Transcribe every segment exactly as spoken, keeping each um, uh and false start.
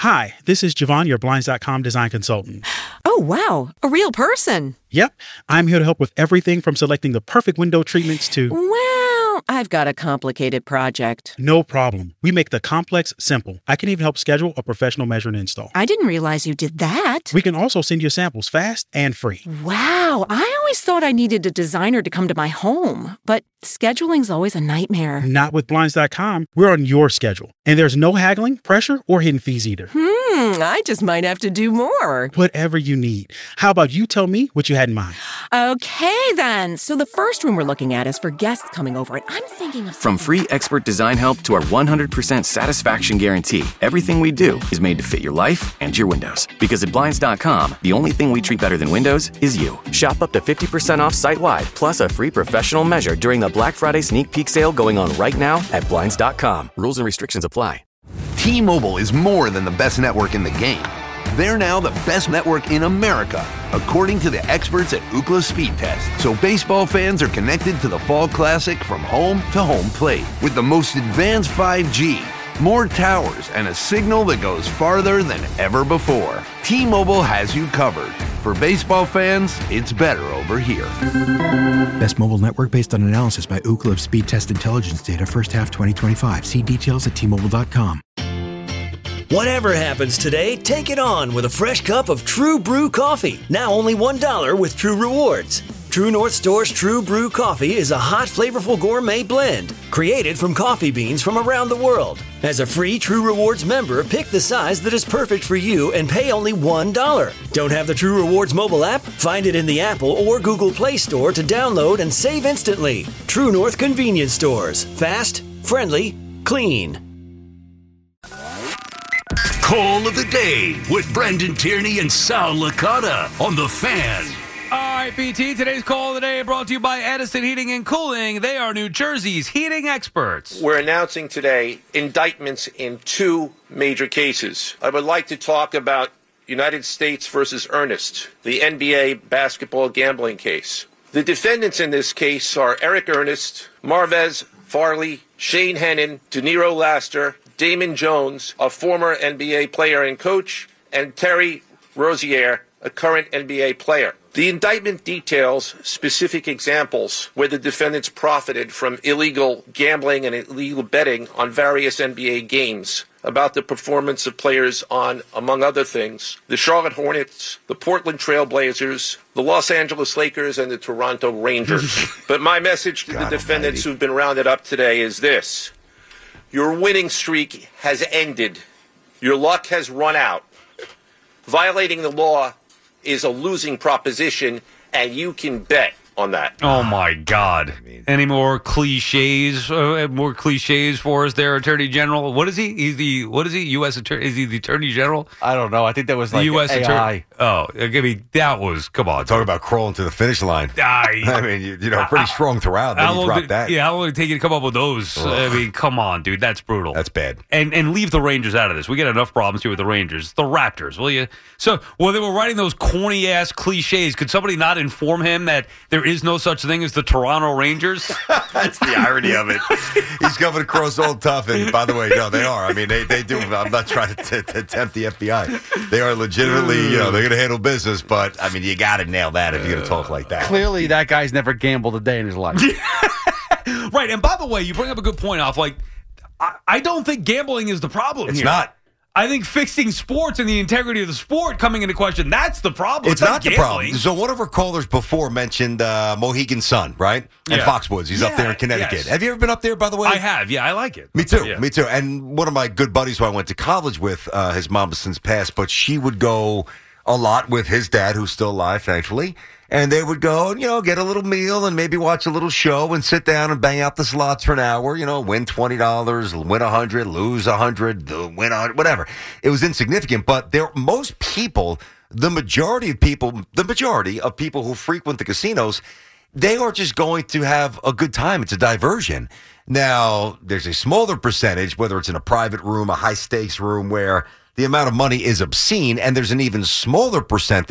Hi, this is Javon, your Blinds dot com design consultant. Oh, wow. A real person. Yep. I'm here to help with everything from selecting the perfect window treatments to... Well, I've got a complicated project. No problem. We make the complex simple. I can even help schedule a professional measure and install. I didn't realize you did that. We can also send you samples fast and free. Wow. I always thought I needed a designer to come to my home, but scheduling's always a nightmare. Not with Blinds dot com. We're on your schedule. And there's no haggling, pressure, or hidden fees either. Hmm, I just might have to do more. Whatever you need. How about you tell me what you had in mind? Okay, then. So the first room we're looking at is for guests coming over, and I'm thinking of... From free expert design help to our one hundred percent satisfaction guarantee, everything we do is made to fit your life and your windows. Because at Blinds dot com, the only thing we treat better than windows is you. Shop up to fifty percent off site-wide, plus a free professional measure during the Black Friday sneak peek sale going on right now at Blinds dot com. Rules and restrictions apply. T-Mobile is more than the best network in the game. They're now the best network in America, according to the experts at Ookla Speed Test. So baseball fans are connected to the Fall Classic from home to home plate with the most advanced five G, more towers, and a signal that goes farther than ever before. T-Mobile has you covered. For baseball fans, it's better over here. Best mobile network based on analysis by Ookla of Speed Test Intelligence data first half twenty twenty-five. See details at T Mobile dot com. Whatever happens today, take it on with a fresh cup of True Brew coffee. Now only one dollar with True Rewards. True North Store's True Brew coffee is a hot, flavorful gourmet blend created from coffee beans from around the world. As a free True Rewards member, pick the size that is perfect for you and pay only one dollar. Don't have the True Rewards mobile app? Find it in the Apple or Google Play Store to download and save instantly. True North Convenience Stores. Fast, friendly, clean. Call of the Day with Brendan Tierney and Sal Licata on The Fan. All right, B T, today's Call of the Day brought to you by Edison Heating and Cooling. They are New Jersey's heating experts. We're announcing today indictments in two major cases. I would like to talk about United States versus Ernest, the N B A basketball gambling case. The defendants in this case are Eric Ernest, Marvez Farley, Shane Hennon, DeNiro Laster, Damon Jones, a former N B A player and coach, and Terry Rozier, a current N B A player. The indictment details specific examples where the defendants profited from illegal gambling and illegal betting on various N B A games about the performance of players on, among other things, the Charlotte Hornets, the Portland Trail Blazers, the Los Angeles Lakers, and the Toronto Rangers. But my message to God the defendants almighty. who've been rounded up today is this. Your winning streak has ended. Your luck has run out. Violating the law is a losing proposition, and you can bet on that. Oh, my God. Any more cliches, uh, more cliches for us there, Attorney General? What is he? He's the, what is he, U S Attorney? Is he the Attorney General? I don't know. I think that was the like U S A I. Attorney. Oh, I mean, that was, come on. Talk about crawling to the finish line. I, I mean, you, you know, pretty strong throughout. Then you drop did, that. Yeah, how long did it take you to come up with those? Ugh. I mean, come on, dude. That's brutal. That's bad. And and leave the Rangers out of this. We get enough problems here with the Rangers. The Raptors, will you? So, while they were writing those corny-ass cliches, could somebody not inform him that there is no such thing as the Toronto Rangers? That's the irony of it. He's coming across all tough. And by the way, no, they are. I mean, they, they do. I'm not trying to, t- to tempt the F B I. They are legitimately, you know, they're going to handle business. But, I mean, you got to nail that if you're going to talk like that. Clearly, that guy's never gambled a day in his life. Right. And by the way, you bring up a good point off. Like, I, I don't think gambling is the problem It's here. not. I think fixing sports and the integrity of the sport coming into question, that's the problem. It's, it's not, not the problem. So one of our callers before mentioned uh, Mohegan Sun, right? And yeah. Foxwoods. He's yeah, up there in Connecticut. Yes. Have you ever been up there, by the way? I have. Yeah, I like it. Me too. Yeah. Me too. And one of my good buddies who I went to college with, uh, his mom has since passed, but she would go a lot with his dad, who's still alive, thankfully. And they would go, you know, get a little meal and maybe watch a little show and sit down and bang out the slots for an hour, you know, win twenty dollars, win one hundred dollars, lose one hundred dollars, win one hundred dollars, whatever. It was insignificant, but there, most people, the majority of people, the majority of people who frequent the casinos, they are just going to have a good time. It's a diversion. Now, there's a smaller percentage, whether it's in a private room, a high-stakes room, where the amount of money is obscene, and there's an even smaller percentage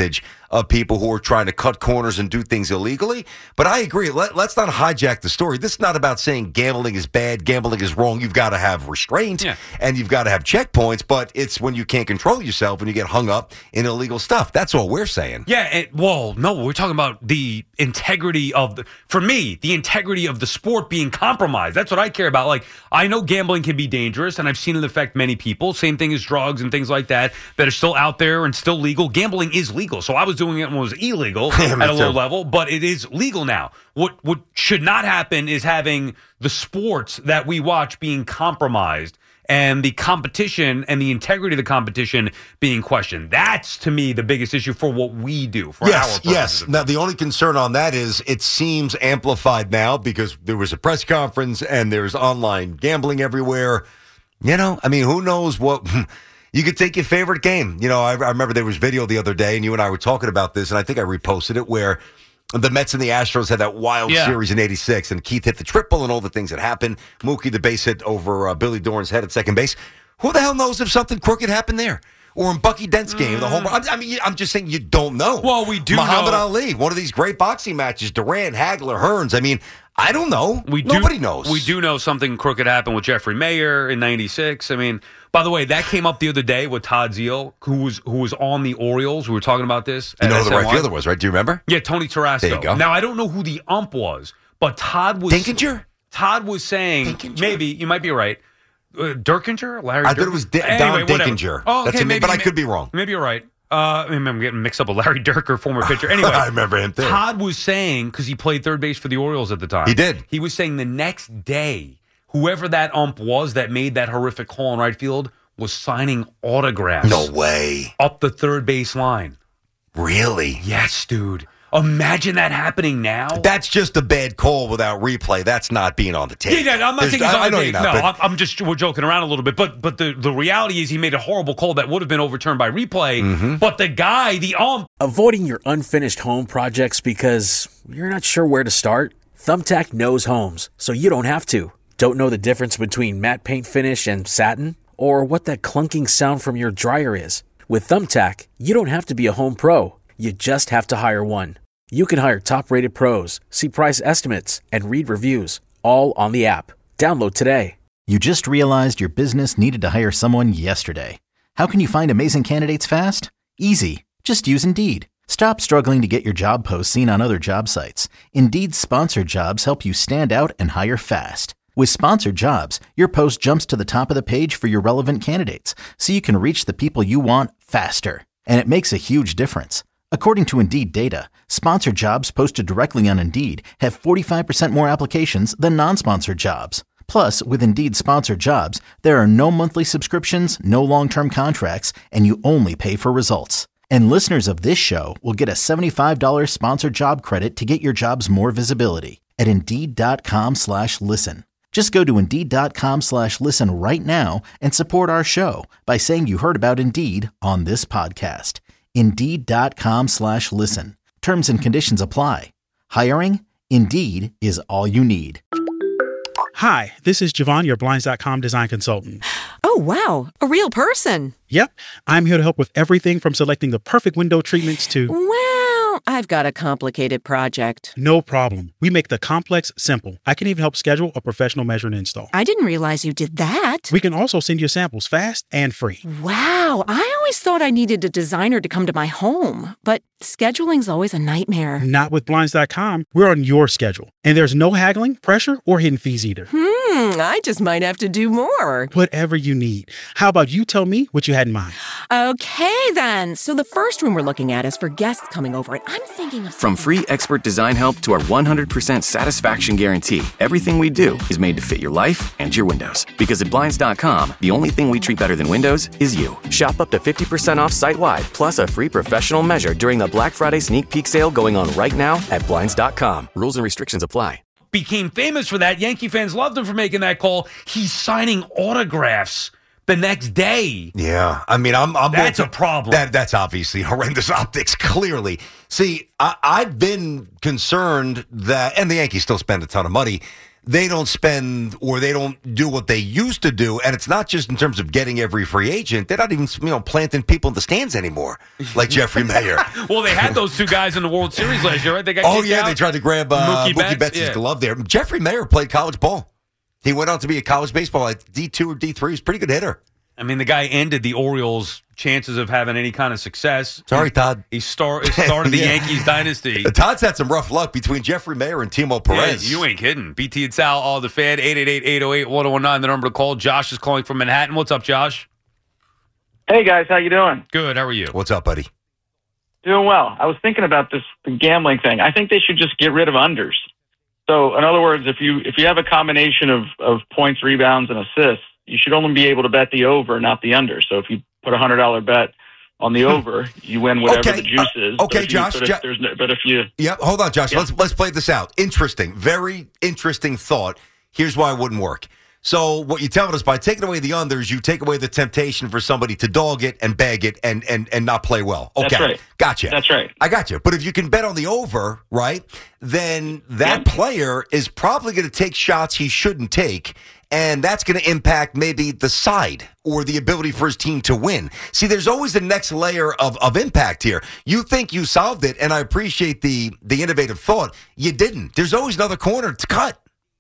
of people who are trying to cut corners and do things illegally. But I agree. Let, let's not hijack the story. This is not about saying gambling is bad, gambling is wrong. You've got to have restraint Yeah. and you've got to have checkpoints, but it's when you can't control yourself and you get hung up in illegal stuff. That's all we're saying. Yeah, it, well, no, we're talking about the integrity of, the, for me, the integrity of the sport being compromised. That's what I care about. Like, I know gambling can be dangerous, and I've seen it affect many people. Same thing as drugs and things like that that are still out there and still legal. Gambling is legal, so I was doing it when it was illegal Yeah, me at a low too. level, but it is legal now. What what should not happen is having the sports that we watch being compromised and the competition and the integrity of the competition being questioned. That's, to me, the biggest issue for what we do. For Yes, our yes. Now, the only concern on that is it seems amplified now because there was a press conference and there's online gambling everywhere. You know, I mean, who knows what... You could take your favorite game. You know, I, I remember there was video the other day, and you and I were talking about this, and I think I reposted it, where the Mets and the Astros had that wild Yeah. series in eighty-six, and Keith hit the triple and all the things that happened. Mookie, the base hit over uh, Billy Doran's head at second base. Who the hell knows if something crooked happened there? Or in Bucky Dent's game, the home run. I mean, I'm just saying you don't know. Well, we do Muhammad know- Ali, one of these great boxing matches, Durant, Hagler, Hearns. I mean, I don't know. We do, Nobody knows. We do know something crooked happened with Jeffrey Mayer in ninety-six. I mean, by the way, that came up the other day with Todd Zeal, who was who was on the Orioles. We were talking about this. You at know who the S N right Y. fielder was, right? Do you remember? Yeah, Tony Tarasco. There you go. Now, I don't know who the ump was, but Todd was... Dinkinger? Todd was saying... Dinkinger? Maybe, you might be right. Uh, Dirkinger? Larry I thought it Dirk- was Di- Don Anyway, whatever. Dinkinger. Oh, okay, That's a- maybe, but I could be wrong. Maybe you're right. Uh, I mean, I'm getting mixed up with Larry Dirker, former pitcher. Anyway, I remember him too. Todd was saying, because he played third base for the Orioles at the time. He did. He was saying the next day, whoever that ump was that made that horrific call in right field was signing autographs. No way. Up the third base line. Really? Yes, dude. Imagine that happening now. That's just a bad call without replay. That's not being on the tape. Yeah, yeah, I'm not There's- saying he's I, on I the know tape. you're No, not. but I'm, I'm just we're joking around a little bit. But but the, the reality is he made a horrible call that would have been overturned by replay. Mm-hmm. But the guy, the ump, Avoiding your unfinished home projects because you're not sure where to start? Thumbtack knows homes, so you don't have to. Don't know the difference between matte paint finish and satin? Or what that clunking sound from your dryer is? With Thumbtack, you don't have to be a home pro. You just have to hire one. You can hire top-rated pros, see price estimates, and read reviews, all on the app. Download today. You just realized your business needed to hire someone yesterday. How can you find amazing candidates fast? Easy. Just use Indeed. Stop struggling to get your job posts seen on other job sites. Indeed's sponsored jobs help you stand out and hire fast. With sponsored jobs, your post jumps to the top of the page for your relevant candidates, so you can reach the people you want faster. And it makes a huge difference. According to Indeed data, sponsored jobs posted directly on Indeed have forty-five percent more applications than non-sponsored jobs. Plus, with Indeed sponsored jobs, there are no monthly subscriptions, no long-term contracts, and you only pay for results. And listeners of this show will get a seventy-five dollars sponsored job credit to get your jobs more visibility at Indeed.com slash listen. Just go to Indeed.com slash listen right now and support our show by saying you heard about Indeed on this podcast. Indeed.com slash listen. Terms and conditions apply. Hiring? Indeed is all you need. Hi, this is Javon, your Blinds dot com design consultant. Oh, wow. A real person. Yep, I'm here to help with everything from selecting the perfect window treatments to... Well, I've got a complicated project. No problem. We make the complex simple. I can even help schedule a professional measure and install. I didn't realize you did that. We can also send you samples fast and free. Wow. I always thought I needed a designer to come to my home, but scheduling's always a nightmare. Not with Blinds dot com. We're on your schedule. And there's no haggling, pressure, or hidden fees either. Hmm, I just might have to do more. Whatever you need. How about you tell me what you had in mind? Okay, then. So the first room we're looking at is for guests coming over, and I'm thinking of... From free expert design help to our one hundred percent satisfaction guarantee, everything we do is made to fit your life and your windows. Because at Blinds dot com, the only thing we treat better than windows is you. Shop up to fifty percent off site-wide, plus a free professional measure during the Black Friday sneak peek sale going on right now at Blinds dot com. Rules and restrictions apply. became famous for that. Yankee fans loved him for making that call. He's signing autographs the next day. Yeah, I mean, I'm. I'm That's a problem. That that's obviously horrendous optics. Clearly, see, I, I've been concerned that, and the Yankees still spend a ton of money, they don't spend or they don't do what they used to do. And it's not just in terms of getting every free agent. They're not even, you know, planting people in the stands anymore, like Jeffrey Mayer. Well, they had those two guys in the World Series last year, right? They got oh, kicked yeah, out. they tried to grab uh, Mookie, Mookie Betts' yeah. glove there. Jeffrey Mayer played college ball. He went on to be a college baseball at D two or D three. He's a pretty good hitter. I mean, the guy ended the Orioles' chances of having any kind of success. Sorry, Todd. He star- started the Yeah. Yankees dynasty. Todd's had some rough luck between Jeffrey Mayer and Timo Perez. Yeah, you ain't kidding. B T and Sal, all the fan, eight eight eight, eight oh eight, one oh one nine, the number to call. Josh is calling from Manhattan. What's up, Josh? Hey, guys. How you doing? Good. How are you? What's up, buddy? Doing well. I was thinking about this gambling thing. I think they should just get rid of unders. So, in other words, if you if you have a combination of, of points, rebounds, and assists, you should only be able to bet the over, not the under. So if you put a one hundred dollars bet on the over, you win whatever okay. the juice is. Uh, okay, but if Josh. You, but, Jo- if there's no, but if you... Yep, hold on, Josh. Yeah. Let's let's play this out. Interesting. Very interesting thought. Here's why it wouldn't work. So what you're telling us, by taking away the unders, you take away the temptation for somebody to dog it and bag it and and, and not play well. Okay, That's right. Gotcha. That's right. I got you. But if you can bet on the over, right, then that Yep. player is probably going to take shots he shouldn't take, and that's going to impact maybe the side or the ability for his team to win. See, there's always the next layer of, of impact here. You think you solved it, and I appreciate the the innovative thought. You didn't. There's always another corner to cut.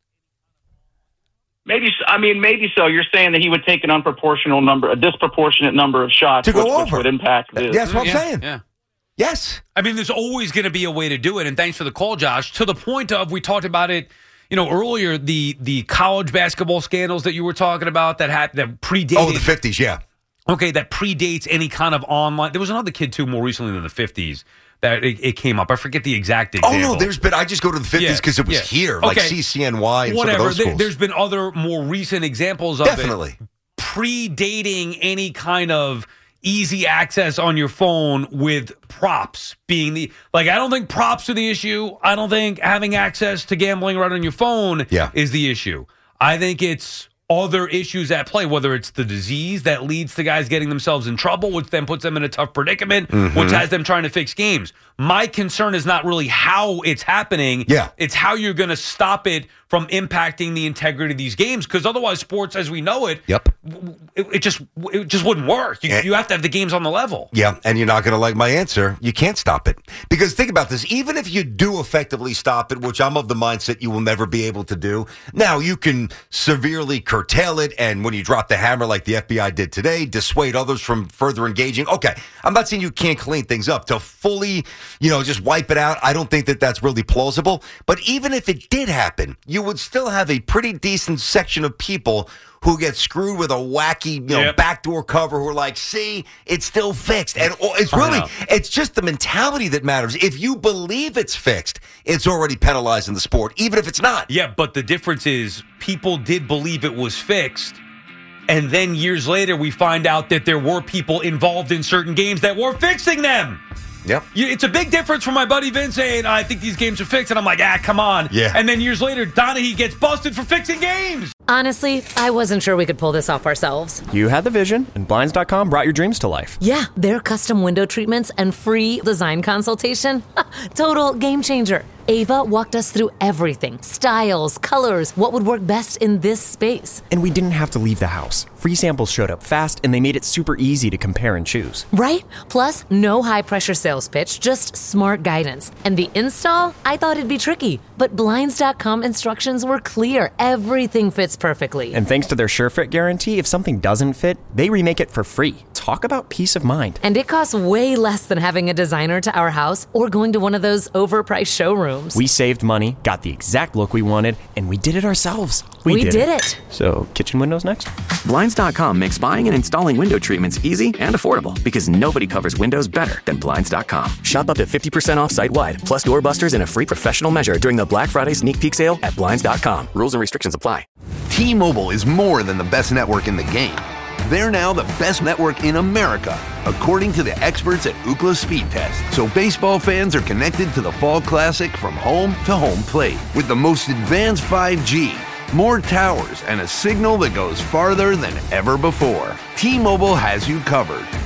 Maybe, I mean, maybe so. You're saying that he would take an unproportional number, a disproportionate number of shots To go which, over. which would impact the... That's what I'm yeah, saying. Yeah. Yes. I mean, there's always going to be a way to do it, and thanks for the call, Josh. To the point of, we talked about it, you know, earlier, the the college basketball scandals that you were talking about that had that predated. Oh, the fifties, yeah. Okay, that predates any kind of online. There was another kid too more recently than the fifties that it, it came up. I forget the exact example. Oh no, there's been. I just go to the fifties because Yeah, it was yeah. here, like Okay. C C N Y and Whatever. some of those There, schools. there's been other more recent examples of Definitely. it predating any kind of easy access on your phone with props being the like. I don't think props are the issue. I don't think having access to gambling right on your phone Yeah. is the issue. I think it's other issues at play, whether it's the disease that leads to guys getting themselves in trouble, which then puts them in a tough predicament, Mhm. which has them trying to fix games. My concern is not really how it's happening. Yeah. It's how you're going to stop it from impacting the integrity of these games, because otherwise sports as we know it, Yep. it, it just it just wouldn't work. You, Yeah. you have to have the games on the level. Yeah, and you're not going to like my answer. You can't stop it. Because think about this. Even if you do effectively stop it, which I'm of the mindset you will never be able to do, now you can severely curtail it, and when you drop the hammer like the F B I did today, dissuade others from further engaging. Okay, I'm not saying you can't clean things up. To fully, you know, just wipe it out, I don't think that that's really plausible. But even if it did happen, you would still have a pretty decent section of people who get screwed with a wacky, you know, Yep. backdoor cover who are like, see, it's still fixed. And oh, it's I really, know. it's just the mentality that matters. If you believe it's fixed, it's already penalized in the sport, even if it's not. Yeah, but the difference is people did believe it was fixed. And then years later, we find out that there were people involved in certain games that were fixing them. Yep. You, it's a big difference from my buddy Vince saying, I think these games are fixed. And I'm like, ah, come on. Yeah. And then years later, Donahue gets busted for fixing games. Honestly, I wasn't sure we could pull this off ourselves. You had the vision, and Blinds dot com brought your dreams to life. Yeah, their custom window treatments and free design consultation. Total game changer. Ava walked us through everything. Styles, colors, what would work best in this space. And we didn't have to leave the house. Free samples showed up fast, and they made it super easy to compare and choose. Right? Plus, no high-pressure sales pitch, just smart guidance. And the install? I thought it'd be tricky, but Blinds dot com instructions were clear. Everything fits perfectly. And thanks to their SureFit guarantee, if something doesn't fit, they remake it for free. Talk about peace of mind. And it costs way less than having a designer to our house or going to one of those overpriced showrooms. We saved money, got the exact look we wanted, and we did it ourselves. We did it. So, kitchen windows next? Blinds dot com makes buying and installing window treatments easy and affordable because nobody covers windows better than Blinds dot com. Shop up to fifty percent off site-wide, plus doorbusters and a free professional measure during the Black Friday sneak peek sale at Blinds dot com. Rules and restrictions apply. T-Mobile is more than the best network in the game. They're now the best network in America, according to the experts at Ookla Speed Test. So baseball fans are connected to the Fall Classic from home to home plate with the most advanced five G, more towers, and a signal that goes farther than ever before. T-Mobile has you covered.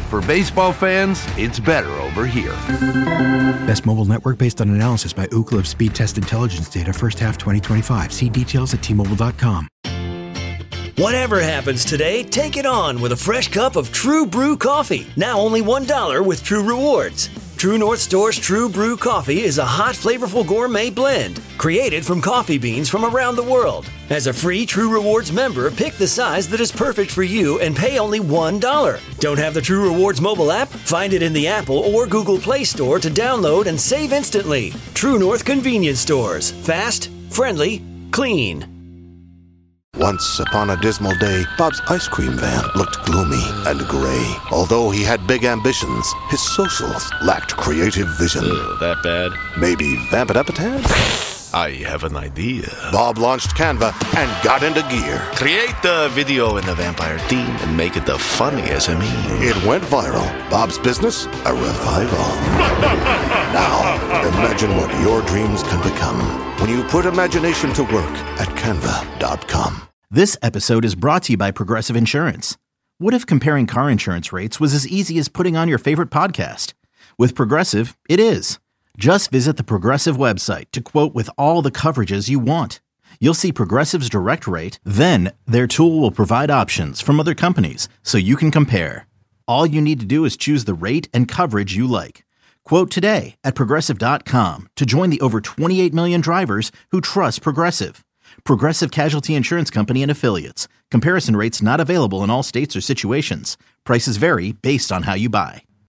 For baseball fans, it's better over here. Best mobile network based on analysis by Ookla of Speed Test Intelligence data first half twenty twenty-five. See details at T Mobile dot com. Whatever happens today, take it on with a fresh cup of True Brew coffee. Now only one dollar with True Rewards. True North Store's True Brew coffee is a hot, flavorful gourmet blend created from coffee beans from around the world. As a free True Rewards member, pick the size that is perfect for you and pay only one dollar. Don't have the True Rewards mobile app? Find it in the Apple or Google Play Store to download and save instantly. True North Convenience Stores. Fast, friendly, clean. Once upon a dismal day, Bob's ice cream van looked gloomy and gray. Although he had big ambitions, his socials lacked creative vision. Ugh, that bad? Maybe vamp it up a tad? I have an idea. Bob launched Canva and got into gear. Create the video in the vampire theme and make it the funniest of me. It went viral. Bob's business, a revival. Now, imagine what your dreams can become when you put imagination to work at canva dot com. This episode is brought to you by Progressive Insurance. What if comparing car insurance rates was as easy as putting on your favorite podcast? With Progressive, it is. Just visit the Progressive website to quote with all the coverages you want. You'll see Progressive's direct rate, then their tool will provide options from other companies so you can compare. All you need to do is choose the rate and coverage you like. Quote today at Progressive dot com to join the over twenty-eight million drivers who trust Progressive. Progressive Casualty Insurance Company and Affiliates. Comparison rates not available in all states or situations. Prices vary based on how you buy.